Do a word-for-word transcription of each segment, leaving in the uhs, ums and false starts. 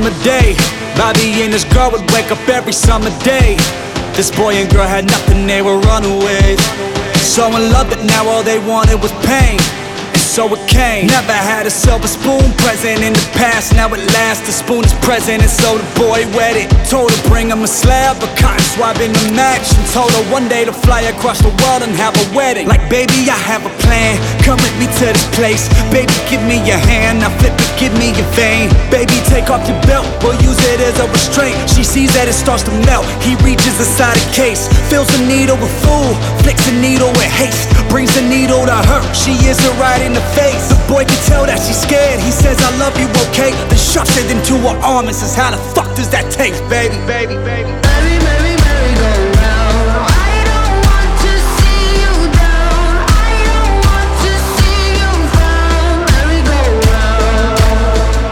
summer day, Bobby and his girl would wake up every summer day. This boy and girl had nothing, they were runaways. So in love that now all they wanted was pain, and so it came. Never had a silver spoon present in the past, now at last the spoon is present, and so the boy wet it. Told her bring him a slab, a cotton swab in the match, and told her one day to fly across the world and have a wedding. Like, baby, I have a plan, come with me to this place. Baby, give me your hand, now flip it, give me your vein. Baby, take off your belt, we'll use it as a restraint. She sees that it starts to melt, he reaches inside a case, fills the needle with food, flicks the needle with haste, brings the needle to her, she is it right in the face. The boy can tell that she's scared, he says I love you, okay? Then shoves it into her arm and says, how the fuck does that taste, baby, baby, baby? Merry, merry, merry go round. I don't want to see you down, I don't want to see you frown. Merry go round.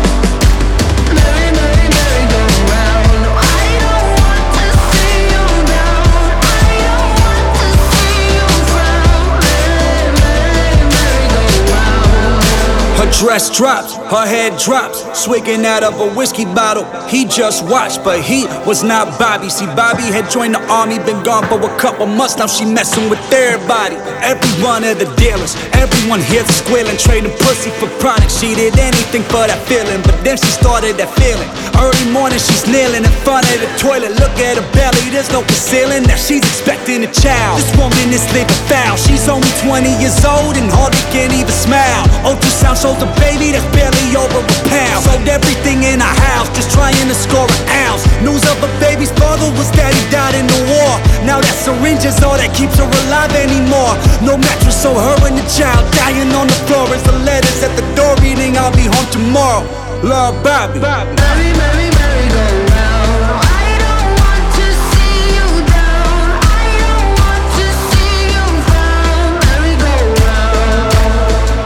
Merry, merry, merry go round. I don't want to see you down, I don't want to see you frown. Merry, merry, merry go round. Her dress drops, her head drops, swigging out of a whiskey bottle. He just watched, but he was not Bobby. See, Bobby had joined the army, been gone for a couple months. Now she messing with everybody, every one of the dealers. Everyone hears squealing, trading pussy for product. She did anything for that feeling, but then she started that feeling. Early morning, she's kneeling in front of the toilet. Look at her belly, there's no concealing that she's expecting a child. This woman is living foul. She's only twenty years old and hardly can even smile. Ultrasound shows a baby that's barely over a pound. Sold everything in her house, just trying to score an ounce. News of a baby's father was that he died in the war. Now that syringe is all that keeps her alive anymore. No mattress, so her and the child dying on the floor. As the letters at the door reading, I'll be home tomorrow. Love, Bobby. Merry, merry, merry go round. I don't want to see you down, I don't want to see you frown. Merry go round.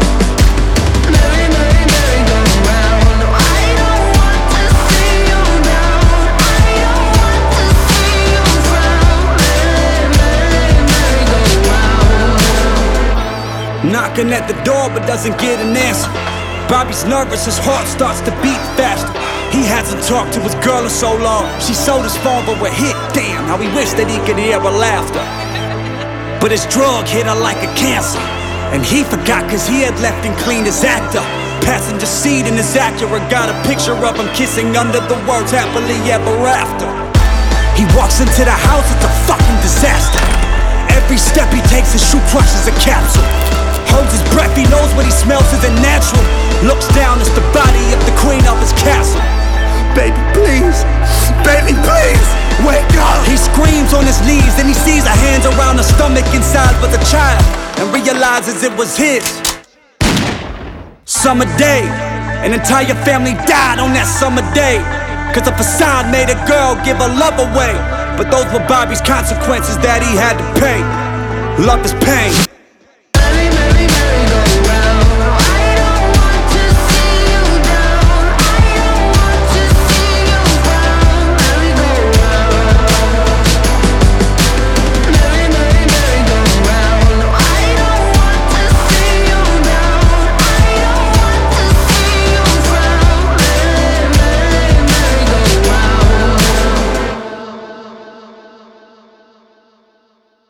Merry, merry, merry go round. I don't want to see you down, I don't want to see you frown. Merry, merry, merry go round. Knocking at the door but doesn't get an answer. Bobby's nervous, his heart starts to beat faster. He hasn't talked to his girl in so long. She sold his phone but we're hit. Damn, how he wished that he could hear her laughter. But his drug hit her like a cancer, and he forgot cause he had left and cleaned his actor. Passenger seat in his Acura, got a picture of him kissing under the words happily ever after. He walks into the house, it's a fucking disaster. Every step he takes, his shoe crushes a capsule. Holds his breath, he knows what he smells isn't natural. Looks down, it's the body of the queen of his castle. Baby, please, baby, please, wake up. He screams on his knees, then he sees her hands around her stomach inside with a child, and realizes it was his. Summer day, an entire family died on that summer day, cause a facade made a girl give her love away. But those were Bobby's consequences that he had to pay. Love is pain.